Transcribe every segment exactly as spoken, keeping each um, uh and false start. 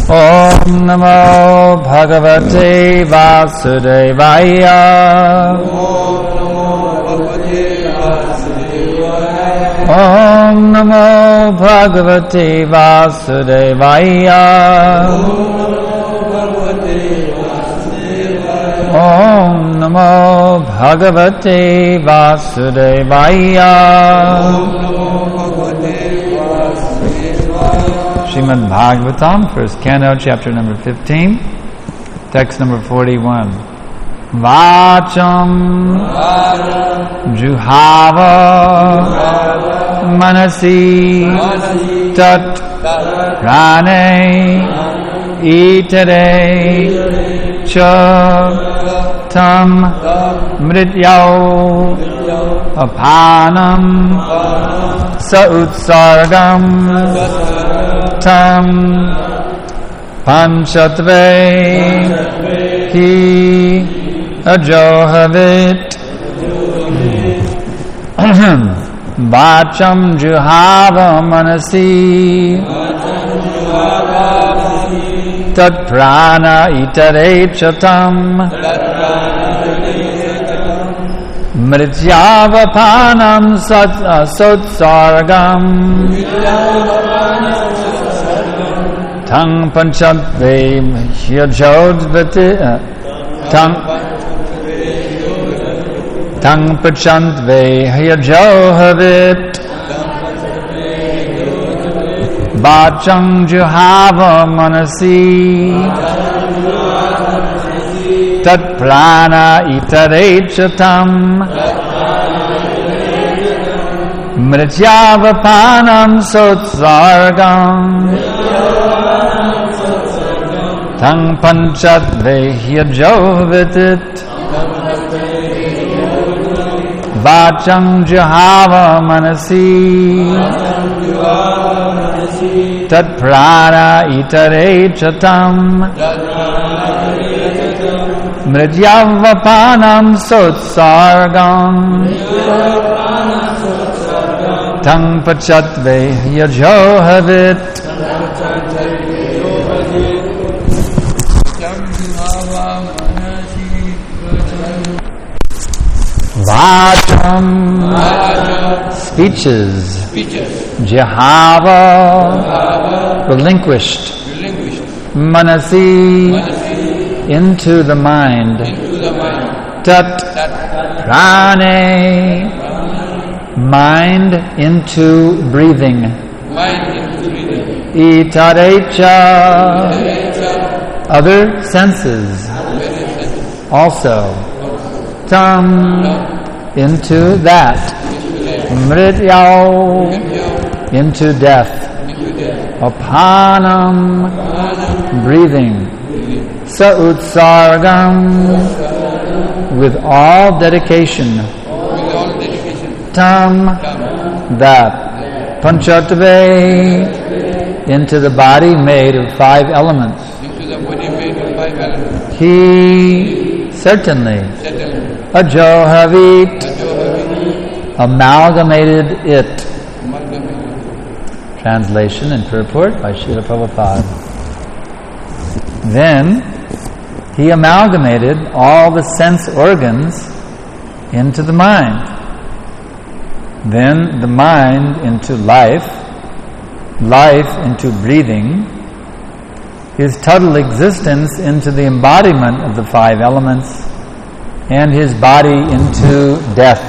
Om Namo Bhagavate Vasudevaya. Om Namo Bhagavate Vasudevaya. Om Namo Bhagavate Vasudevaya. Srimad Bhagavatam, first canto, chapter number fifteen, text number forty-one. Vacham Juhava Manasi Tat Prane Itare Cha Tam Mrityau Apanam Sautsargam Tam Panchatve Ki Ajohavit Vacham Juhava Manasi Tat Prana Itare Chatam Mrityavapanam Sotsargam Tang Panchatve Hyajodvati Tang Tang Panchatve Hyajohavit Vacham Juhava Manasi Tat Prana Itare Chatam Mrityavapanam Sotsargam Tang Panchatve Hyajovitit Vacham Juhava Manasi Tat Prana Itare Chatam Mrityavapanam Sotsargam Tang Panchatve Hyajohavit Vacham, speeches, Jihava, relinquished, Manasi, into the mind, Tat, Prane, mind into breathing, Itarecha, other senses, also, Tam, into that, Mrityau, into death, Apanam, breathing, Sautsargam, with all dedication, Tam, that, Panchatve, into the body made of five elements, He, certainly, Ajohavit, amalgamated it. Translation and purport by Srila Prabhupada. Then he amalgamated all the sense organs into the mind. Then the mind into life, life into breathing, his total existence into the embodiment of the five elements, and his body into death.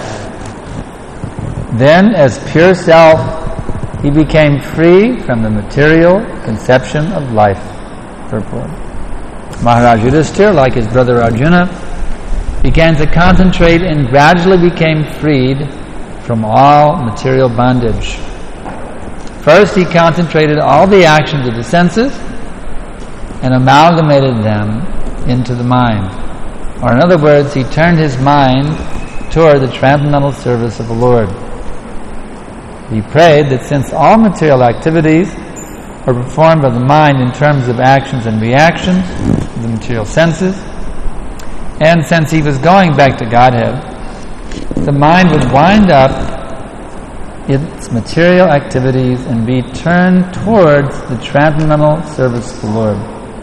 Then, as pure self, he became free from the material conception of life. Purport. Maharaj Yudhishthira, like his brother Arjuna, began to concentrate and gradually became freed from all material bondage. First, he concentrated all the actions of the senses and amalgamated them into the mind. Or in other words, he turned his mind toward the transcendental service of the Lord. He prayed that since all material activities are performed by the mind in terms of actions and reactions, the material senses, and since he was going back to Godhead, the mind would wind up its material activities and be turned towards the transcendental service of the Lord.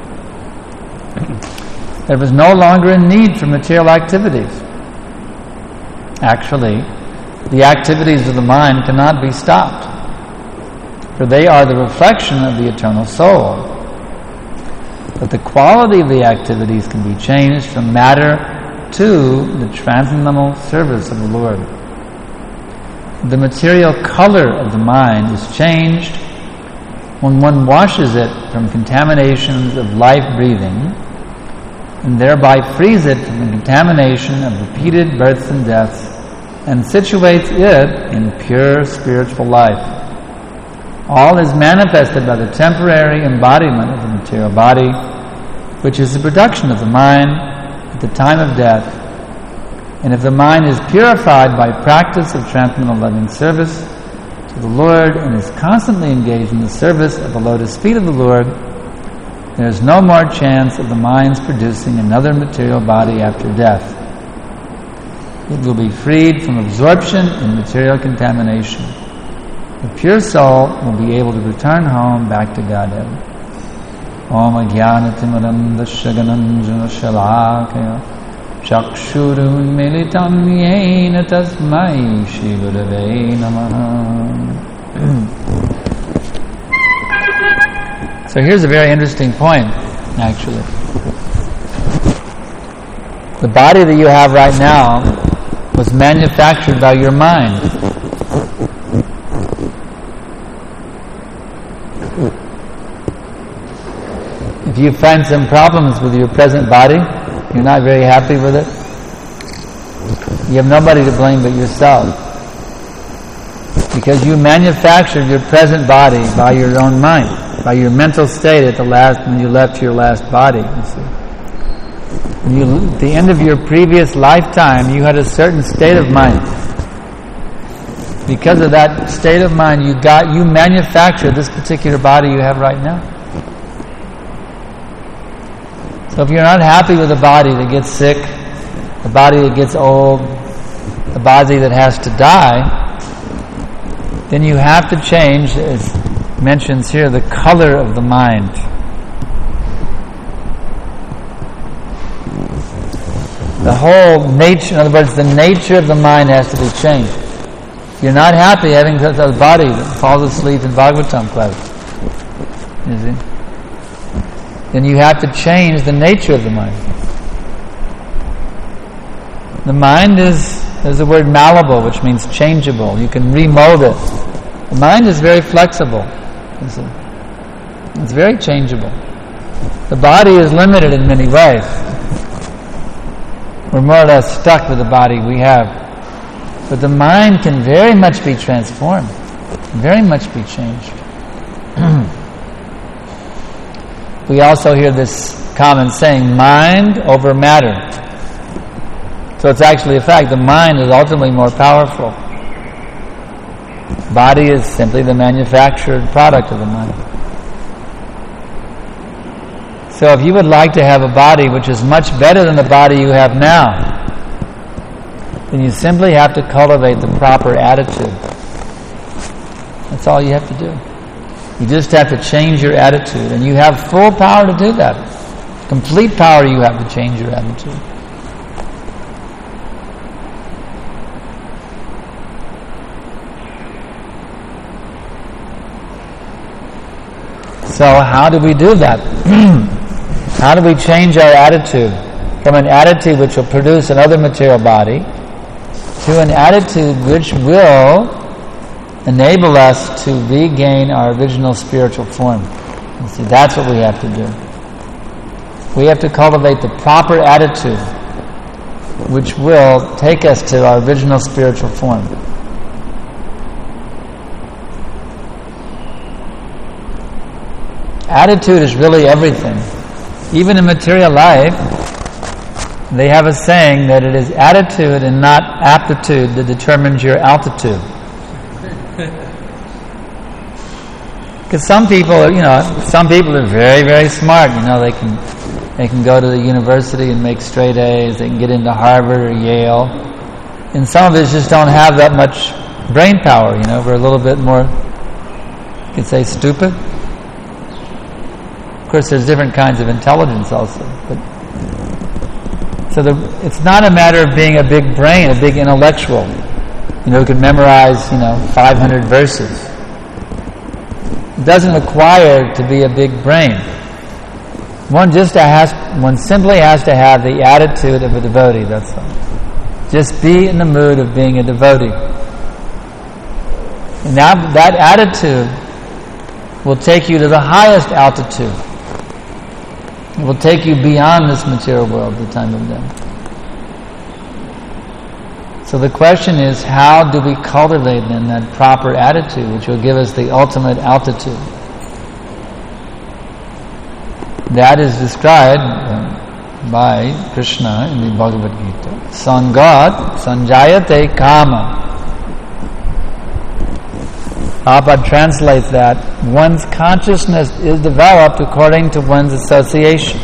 There was no longer a need for material activities. Actually, the activities of the mind cannot be stopped, for they are the reflection of the eternal soul. But the quality of the activities can be changed from matter to the transcendental service of the Lord. The material color of the mind is changed when one washes it from contaminations of life-breathing and thereby frees it from the contamination of repeated births and deaths and situates it in pure spiritual life. All is manifested by the temporary embodiment of the material body, which is the production of the mind at the time of death. And if the mind is purified by practice of transcendental loving service to the Lord and is constantly engaged in the service of the lotus feet of the Lord, there is no more chance of the mind's producing another material body after death. It will be freed from absorption in material contamination. The pure soul will be able to return home back to Godhead. Om Ajnanatimirandasya Gananjana Shalakaya Chakshurun Militam Yena Tasmai Shri Gurave Namaha. So here's a very interesting point, actually. The body that you have right now was manufactured by your mind. If you find some problems with your present body, you're not very happy with it, you have nobody to blame but yourself. Because you manufactured your present body by your own mind, by your mental state at the last, when you left your last body, you see. When you, at the end of your previous lifetime, you had a certain state of mind. Because of that state of mind, you got, you manufactured this particular body you have right now. So if you're not happy with a body that gets sick, the body that gets old, the body that has to die, then you have to change, as mentions here, the color of the mind. The whole nature, in other words, the nature of the mind has to be changed. You're not happy having a body that falls asleep in Bhagavatam class. You see? Then you have to change the nature of the mind. The mind is, there's the word malleable, which means changeable. You can remold it. The mind is very flexible. You see? It's very changeable. The body is limited in many ways. We're more or less stuck with the body we have. But the mind can very much be transformed, very much be changed. We also hear this common saying, mind over matter. So it's actually a fact, the mind is ultimately more powerful. Body is simply the manufactured product of the mind. So if you would like to have a body which is much better than the body you have now, then you simply have to cultivate the proper attitude. That's all you have to do. You just have to change your attitude, and you have full power to do that. Complete power you have to change your attitude. So how do we do that? How do we change our attitude from an attitude which will produce another material body to an attitude which will enable us to regain our original spiritual form? You see, that's what we have to do. We have to cultivate the proper attitude which will take us to our original spiritual form. Attitude is really everything. Even in material life, they have a saying that it is attitude and not aptitude that determines your altitude. Because some people, you know, some people are very, very smart. You know, they can they can go to the university and make straight A's. They can get into Harvard or Yale. And some of us just don't have that much brain power, you know, we're a little bit more, you could say, stupid. Of course, there's different kinds of intelligence also. But so the, it's not a matter of being a big brain, a big intellectual, you know, who can memorize, you know, five hundred verses. It doesn't require to be a big brain. One just has, one simply has to have the attitude of a devotee, that's all. Just be in the mood of being a devotee. And that, that attitude will take you to the highest altitude. It will take you beyond this material world at the time of death. So the question is, how do we cultivate then that proper attitude which will give us the ultimate altitude? That is described uh, by Krishna in the Bhagavad Gita. Sangat sanjayate kama. Prabhupada translates that one's consciousness is developed according to one's association.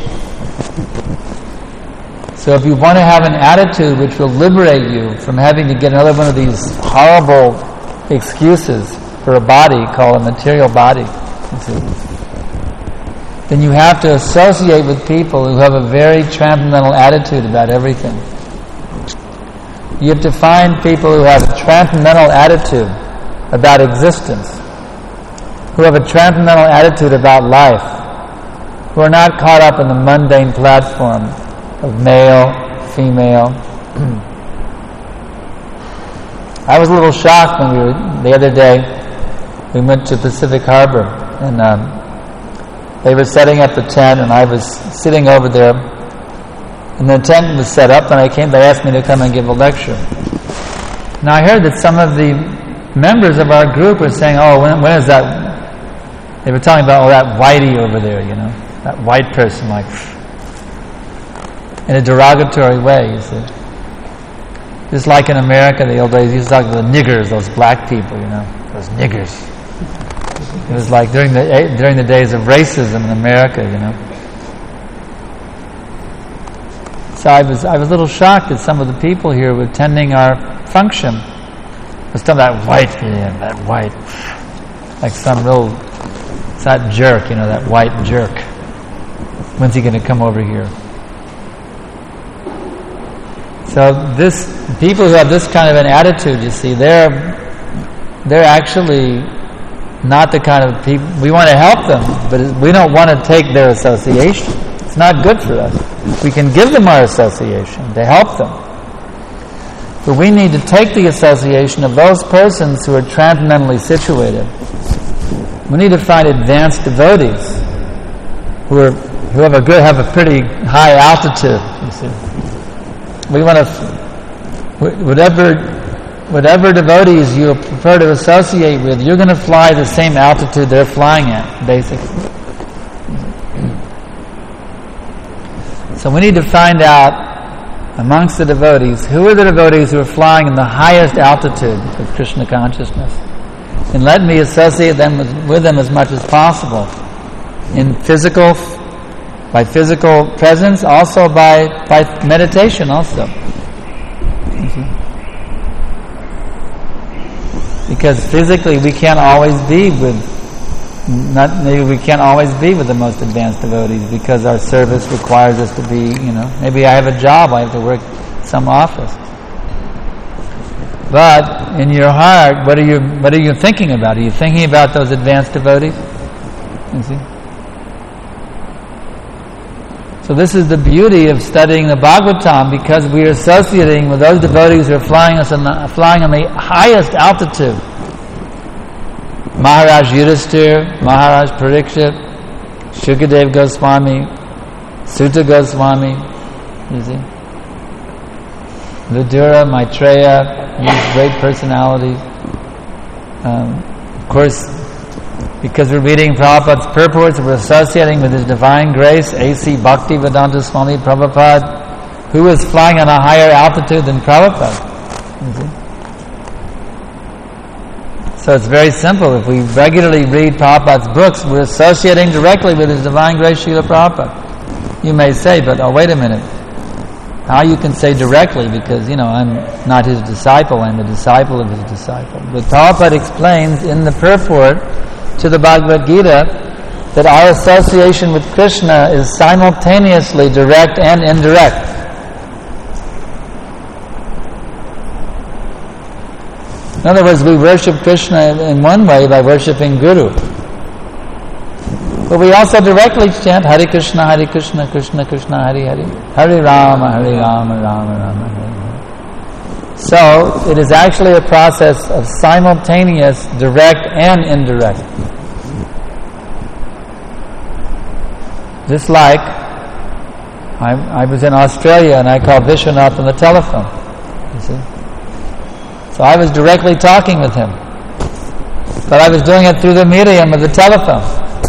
So if you want to have an attitude which will liberate you from having to get another one of these horrible excuses for a body called a material body, then you have to associate with people who have a very transcendental attitude about everything. You have to find people who have a transcendental attitude about existence, who have a transcendental attitude about life, who are not caught up in the mundane platform of male, female. I was a little shocked when we were, the other day, we went to Pacific Harbor, and um, they were setting up the tent, and I was sitting over there, and the tent was set up, and I came, they asked me to come and give a lecture. Now I heard that some of the members of our group were saying, oh, when, when is that? They were talking about, oh, that whitey over there, you know, that white person, like, in a derogatory way, you see. Just like in America, the old days, you used to talk about the niggers, those black people, you know, those niggers. It was like during the during the days of racism in America, you know. So I was I was a little shocked that some of the people here were attending our function was talking about white, yeah, that white, like some real, it's that jerk, you know, that white jerk. When's he going to come over here? So this, people who have this kind of an attitude, you see, they're they're actually not the kind of people, we want to help them, but we don't want to take their association. It's not good for us. We can give them our association to help them. But we need to take the association of those persons who are transcendentally situated. We need to find advanced devotees who are who have a good, have a pretty high altitude, you see. We want to, whatever, whatever devotees you prefer to associate with, you're going to fly the same altitude they're flying at, basically. So we need to find out amongst the devotees, who are the devotees who are flying in the highest altitude of Krishna consciousness, and let me associate them with, with them as much as possible, in physical. By physical presence, also by, by meditation also. Because physically we can't always be with, not maybe we can't always be with the most advanced devotees because our service requires us to be, you know, maybe I have a job, I have to work some office. But in your heart, what are you, what are you thinking about? Are you thinking about those advanced devotees? You see? So this is the beauty of studying the Bhagavatam, because we are associating with those devotees who are flying us on the, flying on the highest altitude. Maharaj Yudhisthira, Maharaj Parikshit, Shukadev Goswami, Sutta Goswami, you see, Vidura, Maitreya, these great personalities. Um, of course, because we're reading Prabhupada's purports, we're associating with His divine grace, A C Bhaktivedanta Swami Prabhupada, who is flying on a higher altitude than Prabhupada. So it's very simple. If we regularly read Prabhupada's books, we're associating directly with His divine grace, Srila Prabhupada. You may say, but oh, wait a minute. How you can say directly, because, you know, I'm not his disciple, I'm a disciple of his disciple. But Prabhupada explains in the purport to the Bhagavad Gita that our association with Krishna is simultaneously direct and indirect. In other words, we worship Krishna in one way by worshipping Guru. But we also directly chant Hare Krishna, Hare Krishna, Krishna Krishna, Hare Hare, Hare Rama, Hare Rama, Rama Rama, Hare Hare. So, it is actually a process of simultaneous direct and indirect. Just like, I, I was in Australia and I called Vishwanath on the telephone, you see. So I was directly talking with him. But I was doing it through the medium of the telephone.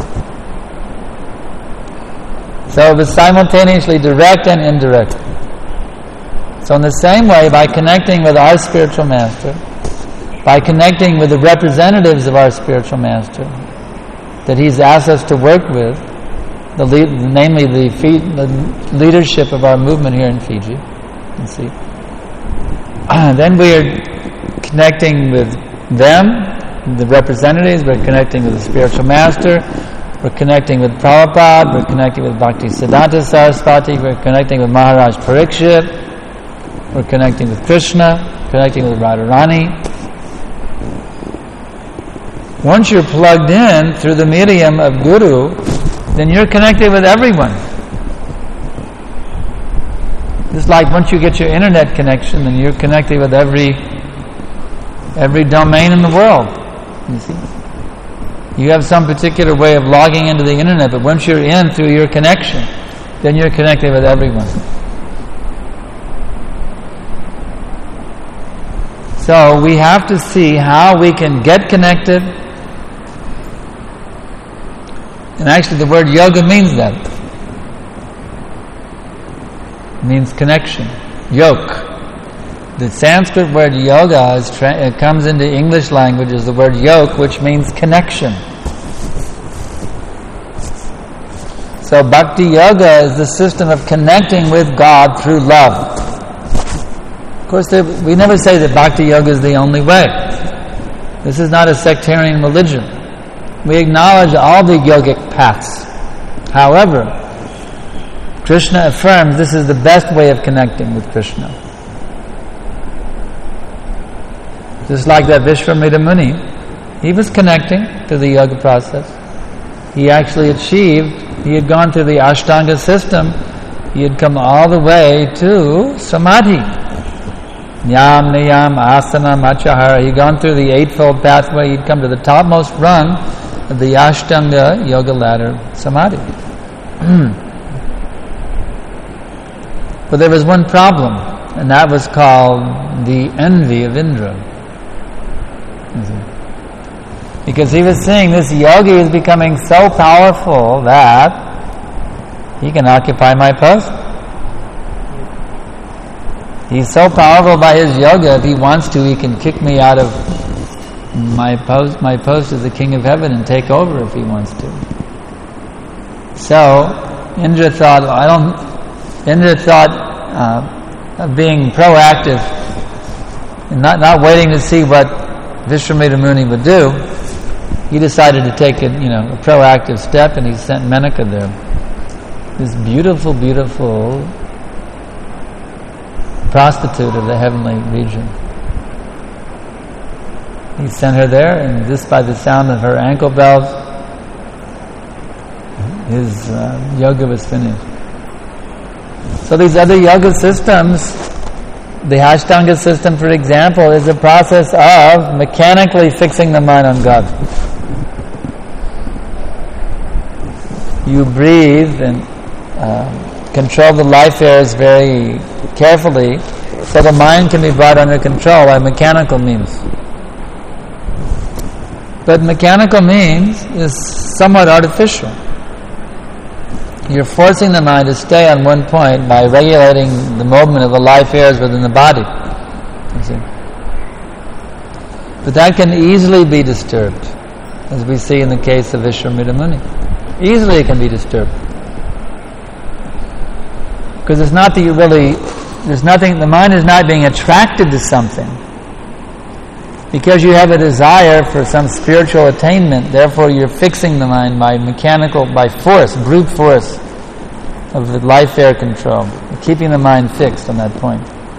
So it was simultaneously direct and indirect. So in the same way, by connecting with our spiritual master, by connecting with the representatives of our spiritual master that he's asked us to work with, the lead, namely the, fee, the leadership of our movement here in Fiji, you see, then we are connecting with them, the representatives, we're connecting with the spiritual master, we're connecting with Prabhupada, we're connecting with Bhakti Siddhanta Saraswati, we're connecting with Maharaj Parikshit, we're connecting with Krishna, connecting with Radharani. Once you're plugged in through the medium of Guru, then you're connected with everyone. Just like once you get your internet connection, then you're connected with every every domain in the world. You see? You have some particular way of logging into the internet, but once you're in through your connection, then you're connected with everyone. So we have to see how we can get connected. And actually the word yoga means that. It means connection. Yoke. The Sanskrit word yoga is tra- it comes into English language as the word yoke, which means connection. So Bhakti Yoga is the system of connecting with God through love. Of course, there, we never say that Bhakti Yoga is the only way. This is not a sectarian religion. We acknowledge all the yogic paths. However, Krishna affirms this is the best way of connecting with Krishna. Just like that Vishwamitra Muni, he was connecting to the yoga process. He actually achieved, he had gone through the Ashtanga system, he had come all the way to Samadhi. Nyam, Niyam, Asana, Machahara. He'd gone through the Eightfold Pathway, he'd come to the topmost rung of the Ashtanga Yoga Ladder, Samadhi. But there was one problem, and that was called the envy of Indra. Because he was seeing this yogi is becoming so powerful that he can occupy my post. He's so powerful by his yoga, if he wants to, he can kick me out of my post, my post as the king of heaven and take over if he wants to. So, Indra thought, I don't, Indra thought uh, of being proactive and not, not waiting to see what Vishwamitra Muni would do. He decided to take a, you know, a proactive step, and he sent Menaka there. This beautiful, beautiful prostitute of the heavenly region. He sent her there, and just by the sound of her ankle bells, his uh, yoga was finished. So these other yoga systems, the Ashtanga system, for example, is a process of mechanically fixing the mind on God. You breathe and uh, control the life airs very carefully, so the mind can be brought under control by mechanical means. But mechanical means is somewhat artificial. You're forcing the mind to stay on one point by regulating the movement of the life airs within the body. You see? But that can easily be disturbed, as we see in the case of Vishwamitra Muni. Easily it can be disturbed. Because it's not that you really, there's nothing, the mind is not being attracted to something. Because you have a desire for some spiritual attainment, therefore you're fixing the mind by mechanical, by force, brute force of the life air control, keeping the mind fixed on that point.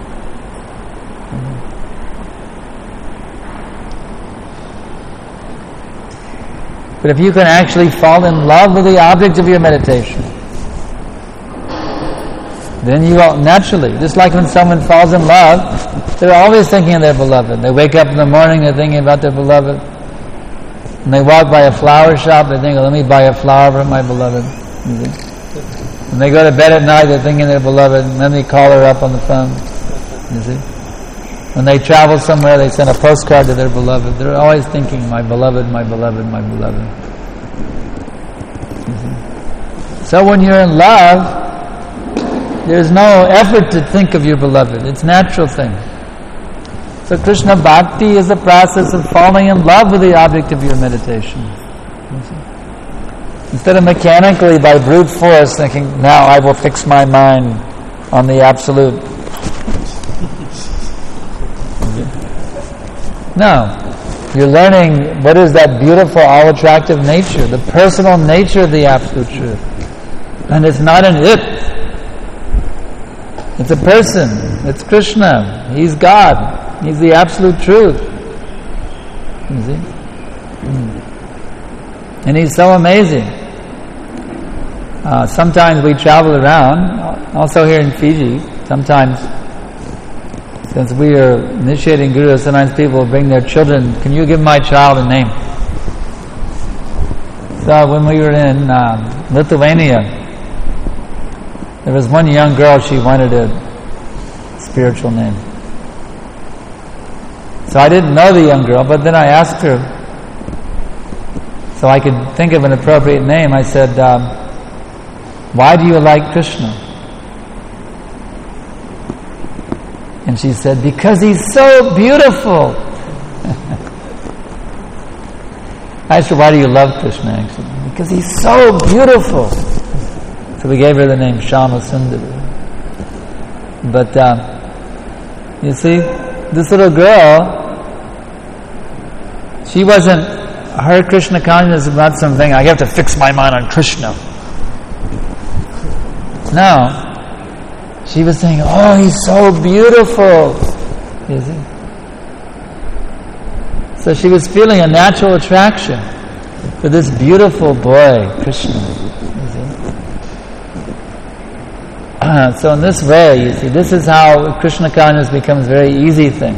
But if you can actually fall in love with the object of your meditation, then you will naturally, just like when someone falls in love, they're always thinking of their beloved. They wake up in the morning, they're thinking about their beloved. When they walk by a flower shop, they think, oh, let me buy a flower for my beloved. When they go to bed at night, they're thinking of their beloved, and then they call her up on the phone. You see? When they travel somewhere, they send a postcard to their beloved. They're always thinking, my beloved, my beloved, my beloved. You see? So when you're in love, there's no effort to think of your beloved. It's a natural thing. So Krishna Bhakti is the process of falling in love with the object of your meditation. Instead of mechanically, by brute force, thinking, now I will fix my mind on the Absolute. No. You're learning what is that beautiful, all-attractive nature, the personal nature of the Absolute Truth. And it's not an it. It's a person. It's Krishna. He's God. He's the Absolute Truth. You see? And He's so amazing. Uh, sometimes we travel around, also here in Fiji, sometimes, since we are initiating Guru, sometimes people will bring their children, can you give my child a name? So when we were in um, Lithuania, there was one young girl, she wanted a spiritual name. So I didn't know the young girl, but then I asked her, so I could think of an appropriate name. I said, um, why do you like Krishna? And she said, because he's so beautiful. I asked her, why do you love Krishna actually? Because he's so beautiful. So we gave her the name Shama Sundari. But uh, you see, this little girl, she wasn't, her Krishna consciousness was not something, I have to fix my mind on Krishna. No. She was saying, oh, he's so beautiful. You see? So she was feeling a natural attraction for this beautiful boy, Krishna. Uh, so in this way, you see, this is how Krishna consciousness becomes a very easy thing.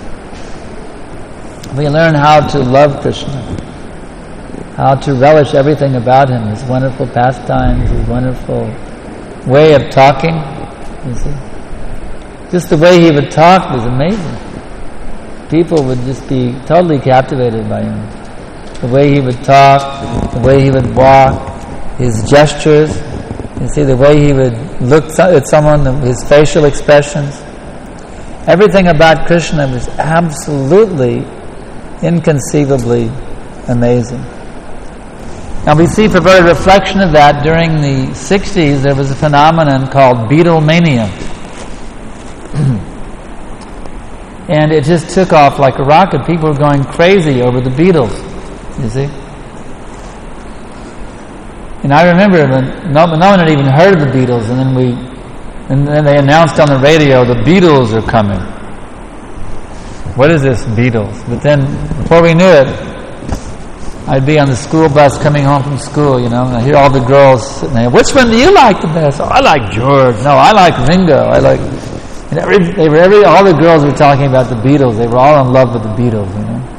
We learn how to love Krishna, how to relish everything about Him, His wonderful pastimes, His wonderful way of talking, you see. Just the way He would talk was amazing. People would just be totally captivated by Him. The way He would talk, the way He would walk, His gestures, you see, the way He would look at someone, His facial expressions. Everything about Krishna was absolutely, inconceivably amazing. Now we see perverted reflection of that during the sixties. There was a phenomenon called Beatlemania. And it just took off like a rocket. People were going crazy over the Beatles, you see. And I remember when no, no one had even heard of the Beatles, and then we, and then they announced on the radio, the Beatles are coming. What is this Beatles? But then, before we knew it, I'd be on the school bus coming home from school, you know, and I hear all the girls sitting there. Which one do you like the best? Oh, I like George. No, I like Ringo. I like. And every, they were every. All the girls were talking about the Beatles. They were all in love with the Beatles, you know.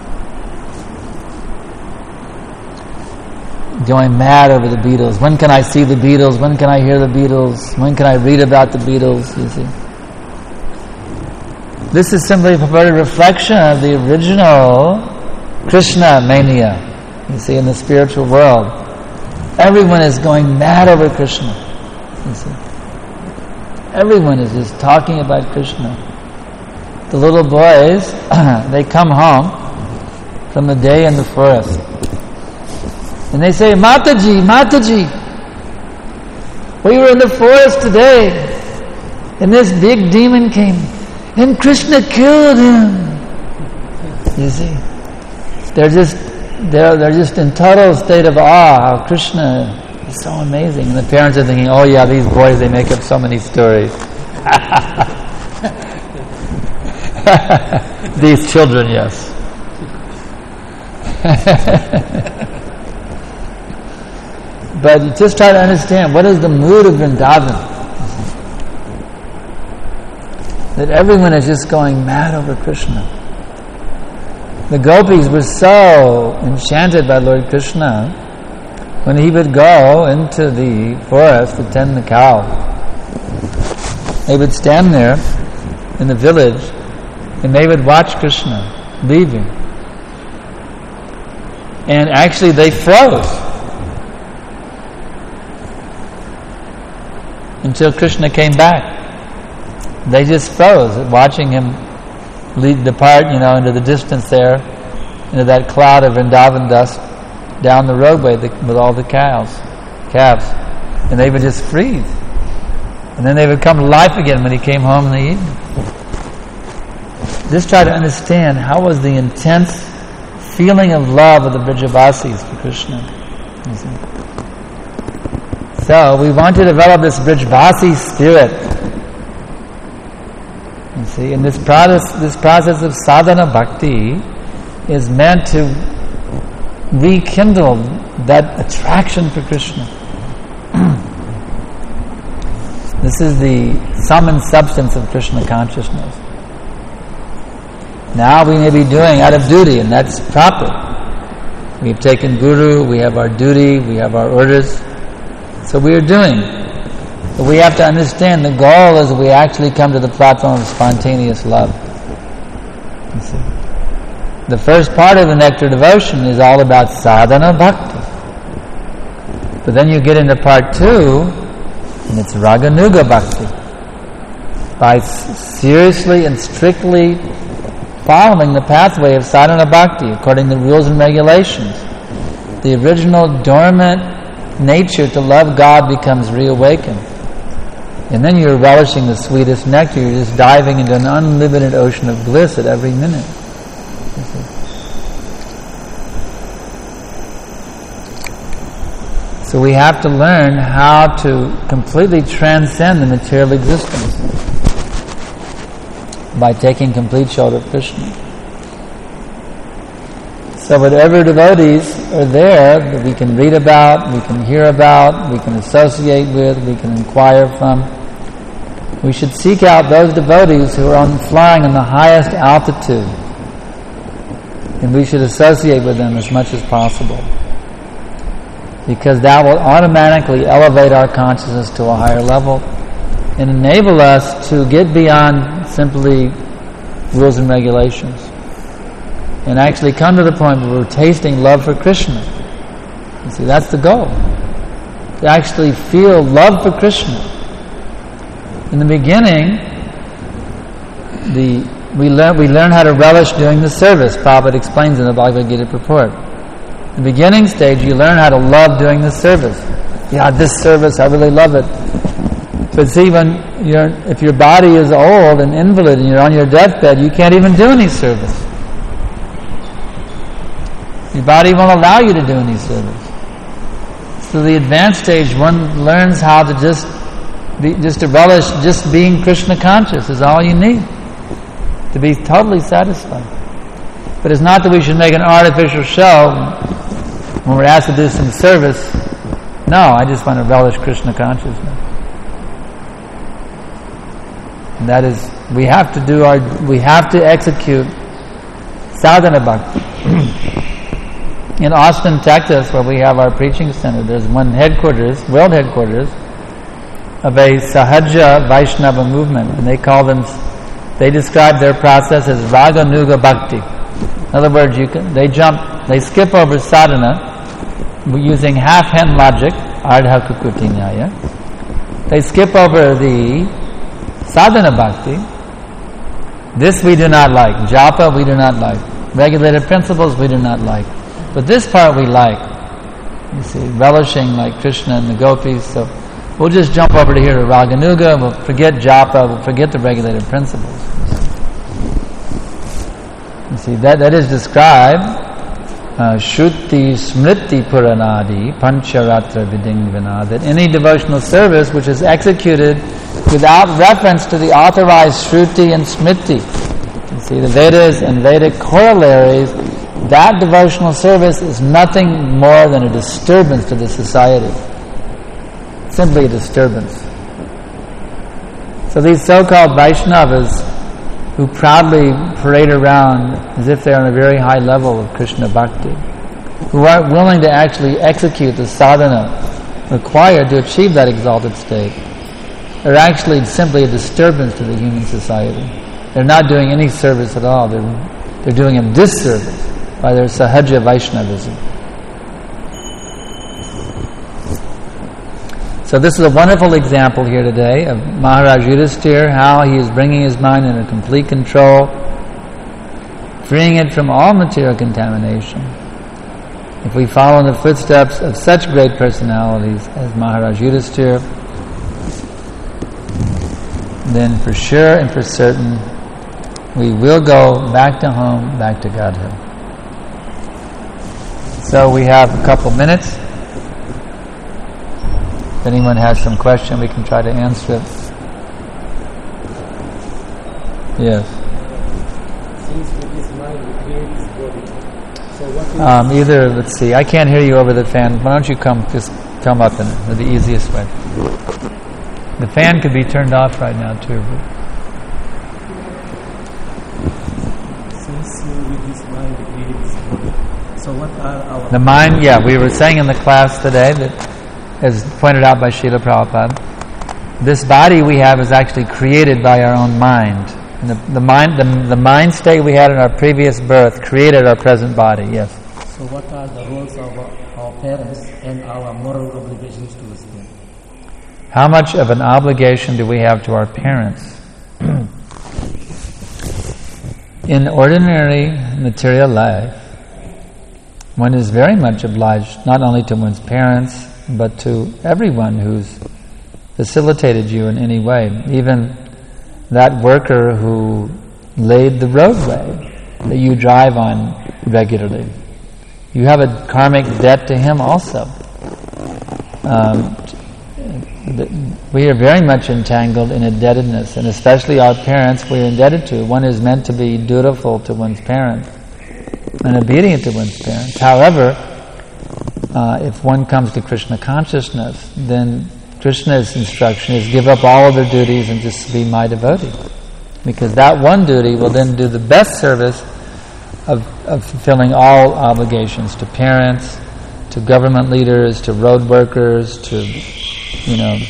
Going mad over the Beatles. When can I see the Beatles? When can I hear the Beatles? When can I read about the Beatles? You see, this is simply a perverted reflection of the original Krishna mania. You see, in the spiritual world, everyone is going mad over Krishna. You see, everyone is just talking about Krishna. The little boys, they come home from the day in the forest. And they say, Mataji, Mataji, we were in the forest today. And this big demon came, and Krishna killed him. You see, they're just they're they're just in total state of awe how Krishna is so amazing. And the parents are thinking, oh yeah, these boys, they make up so many stories. These children, yes. But just try to understand, what is the mood of Vrindavan? That everyone is just going mad over Krishna. The gopis were so enchanted by Lord Krishna, when he would go into the forest to tend the cow, they would stand there in the village and they would watch Krishna leaving. And actually they froze until Krishna came back. They just froze watching him lead, depart, you know, into the distance there, into that cloud of Vrindavan dust, down the roadway with all the cows, calves, and they would just freeze. And then they would come to life again when he came home in the evening. Just try to understand how was the intense feeling of love of the Brijavasis for Krishna. So we want to develop this Brijavasi spirit. You see, and this process, this process of sadhana bhakti is meant to rekindle that attraction for Krishna. This is the sum and substance of Krishna consciousness. Now we may be doing out of duty, and that's proper. We've taken Guru, we have our duty, we have our orders. So we are doing. But we have to understand the goal is we actually come to the platform of spontaneous love. You see. The first part of the nectar devotion is all about sadhana bhakti. But then you get into part two, and it's raganuga bhakti. By s- seriously and strictly following the pathway of sadhana bhakti according to the rules and regulations, the original dormant nature to love God becomes reawakened. And then you're relishing the sweetest nectar. You're just diving into an unlimited ocean of bliss at every minute. So we have to learn how to completely transcend the material existence by taking complete shelter of Krishna. So whatever devotees are there that we can read about, we can hear about, we can associate with, we can inquire from, we should seek out those devotees who are on, flying on the highest altitude, and we should associate with them as much as possible, because that will automatically elevate our consciousness to a higher level and enable us to get beyond simply rules and regulations and actually come to the point where we're tasting love for Krishna. You see, that's the goal. To actually feel love for Krishna. In the beginning, the we learn we learn how to relish doing the service. Prabhupada explains in the Bhagavad Gita purport. In the beginning stage, you learn how to love doing the service. Yeah, this service, I really love it. But see, when you're, if your body is old and invalid and you're on your deathbed, you can't even do any service. Your body won't allow you to do any service. So the advanced stage, one learns how to just be, just to relish just being Krishna conscious is all you need to be totally satisfied. But it's not that we should make an artificial show when we're asked to do some service. No, I just want to relish Krishna consciousness. And that is, we have to do our, we have to execute sadhana bhakti. In Austin, Texas, where we have our preaching center, there's one headquarters, world headquarters, of a Sahaja Vaishnava movement, and they call them, they describe their process as Raganuga Bhakti. In other words, you can, they jump, they skip over sadhana using half-hand logic, Ardha Kukuti Nyaya. They skip over the sadhana bhakti. This we do not like. Japa we do not like. Regulated principles we do not like. But this part we like. You see, relishing like Krishna and the gopis. So we'll just jump over to here to Raganuga, and we'll forget japa, we'll forget the regulated principles. You see, that, that is described, uh, Shruti Smriti Puranadi Pancharatra Vidingvana, that any devotional service which is executed without reference to the authorized Shruti and Smriti, you see, the Vedas and Vedic corollaries, that devotional service is nothing more than a disturbance to the society. Simply a disturbance. So these so-called Vaishnavas, who proudly parade around as if they're on a very high level of Krishna Bhakti, who aren't willing to actually execute the sadhana required to achieve that exalted state, are actually simply a disturbance to the human society. They're not doing any service at all. They're, they're doing a disservice by their sahaja Vaishnavism. So this is a wonderful example here today of Maharaj Yudhisthira, how he is bringing his mind under complete control, freeing it from all material contamination. If we follow in the footsteps of such great personalities as Maharaj Yudhisthira, then for sure and for certain, we will go back to home, back to Godhead. So we have a couple minutes. If anyone has some question, we can try to answer it. Yes. Since with his mind he created his body, so what is Um, either, let's see, I can't hear you over the fan. Why don't you come, just come up in it, the easiest way. The fan could be turned off right now too. since uh, with his mind he created his body, so what are our The mind, yeah, we were saying in the class today that, as pointed out by Srila Prabhupada, this body we have is actually created by our own mind. And the, the mind, the, the mind state we had in our previous birth created our present body. Yes. So what are the roles of our, our parents and our moral obligations to us? How much of an obligation do we have to our parents? In ordinary material life, one is very much obliged not only to one's parents, but to everyone who's facilitated you in any way. Even that worker who laid the roadway that you drive on regularly. You have a karmic debt to him also. Um, we are very much entangled in indebtedness, and especially our parents we are indebted to. One is meant to be dutiful to one's parents and obedient to one's parents. However, uh, if one comes to Krishna consciousness, then Krishna's instruction is give up all of their duties and just be my devotee. Because that one duty will then do the best service of, of fulfilling all obligations to parents, to government leaders, to road workers, to, you know,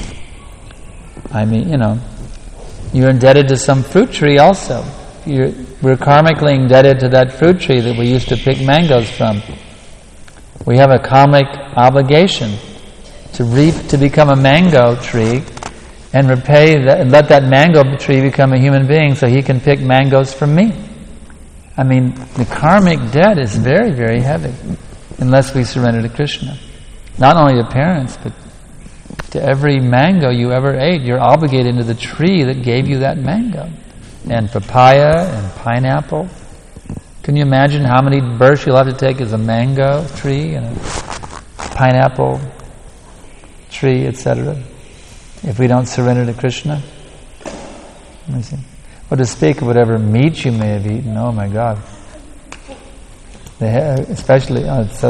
I mean, you know, you're indebted to some fruit tree also. You're, we're karmically indebted to that fruit tree that we used to pick mangoes from. We have a karmic obligation to reap, to become a mango tree and repay that, and let that mango tree become a human being so he can pick mangoes from me. I mean, the karmic debt is very, very heavy unless we surrender to Krishna. Not only to parents, but to every mango you ever ate. You're obligated to the tree that gave you that mango. And papaya and pineapple. Can you imagine how many births you'll have to take as a mango tree and a pineapple tree, et cetera, if we don't surrender to Krishna? Let me see. Or to speak of whatever meat you may have eaten, oh my God. They have, especially, uh, so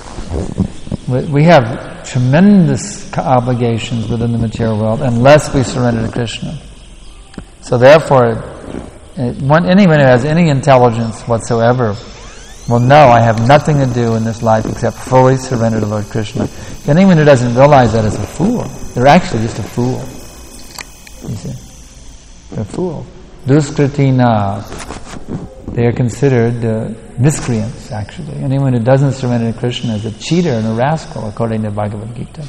that we have tremendous obligations within the material world unless we surrender to Krishna. So therefore, it, one, anyone who has any intelligence whatsoever will know I have nothing to do in this life except fully surrender to Lord Krishna. Anyone who doesn't realize that is a fool. They're actually just a fool. You see? They're a fool. Duskritina. They are considered uh, miscreants, actually. Anyone who doesn't surrender to Krishna is a cheater and a rascal, according to Bhagavad Gita.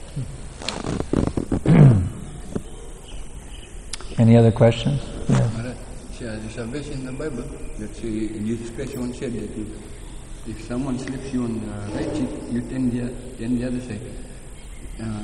Any other questions? Yes. There's a verse in the Bible that say, Jesus Christ once said that if, if someone slips you on the right cheek, you turn the, turn the other side. Uh,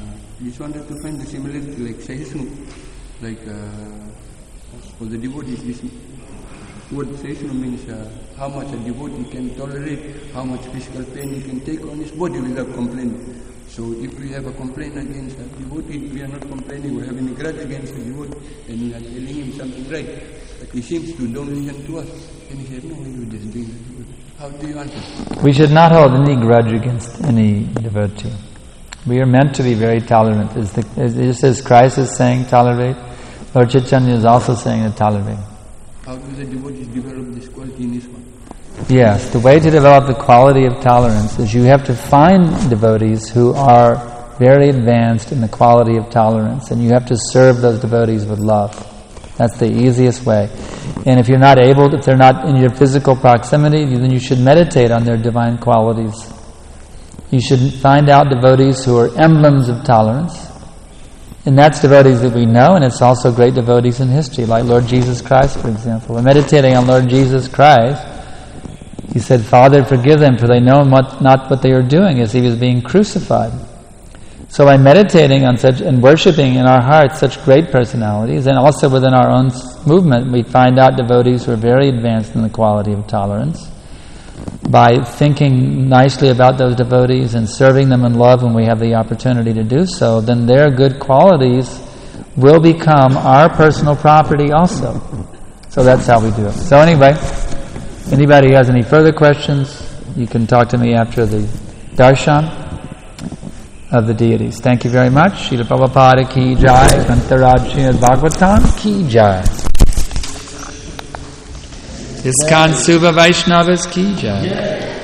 just wanted to find the similarity, like Sahisnu, like uh, for the devotees. This word Sahisnu means uh, how much a devotee can tolerate, how much physical pain he can take on his body without complaining. So if we have a complaint against a devotee, we are not complaining, we are having a grudge against a devotee, and we are telling him something right. But he seems to don't listen to us. And he said, no, you just doing that. How do you answer? We should not hold any grudge against any devotee. We are meant to be very tolerant. Is the, is, just as Christ is saying tolerate, Lord Chaitanya is also saying to tolerate. How do the devotees develop this quality in this one? Yes, the way to develop the quality of tolerance is you have to find devotees who are very advanced in the quality of tolerance, and you have to serve those devotees with love. That's the easiest way. And if you're not able, to, if they're not in your physical proximity, then you should meditate on their divine qualities. You should find out devotees who are emblems of tolerance. And that's devotees that we know, and it's also great devotees in history, like Lord Jesus Christ, for example. We're meditating on Lord Jesus Christ. He said, Father, forgive them, for they know what, not what they are doing, as he was being crucified. So by meditating on such and worshipping in our hearts such great personalities, and also within our own movement, we find out devotees who are very advanced in the quality of tolerance. By thinking nicely about those devotees and serving them in love when we have the opportunity to do so, then their good qualities will become our personal property also. So that's how we do it. So anyway, anybody who has any further questions, you can talk to me after the darshan of the deities. Thank you very much. Srila Prabhupada ki jai, Kantaraj Srimad Bhagavatam ki jai. ISKCON Suva Vaishnavas ki jai.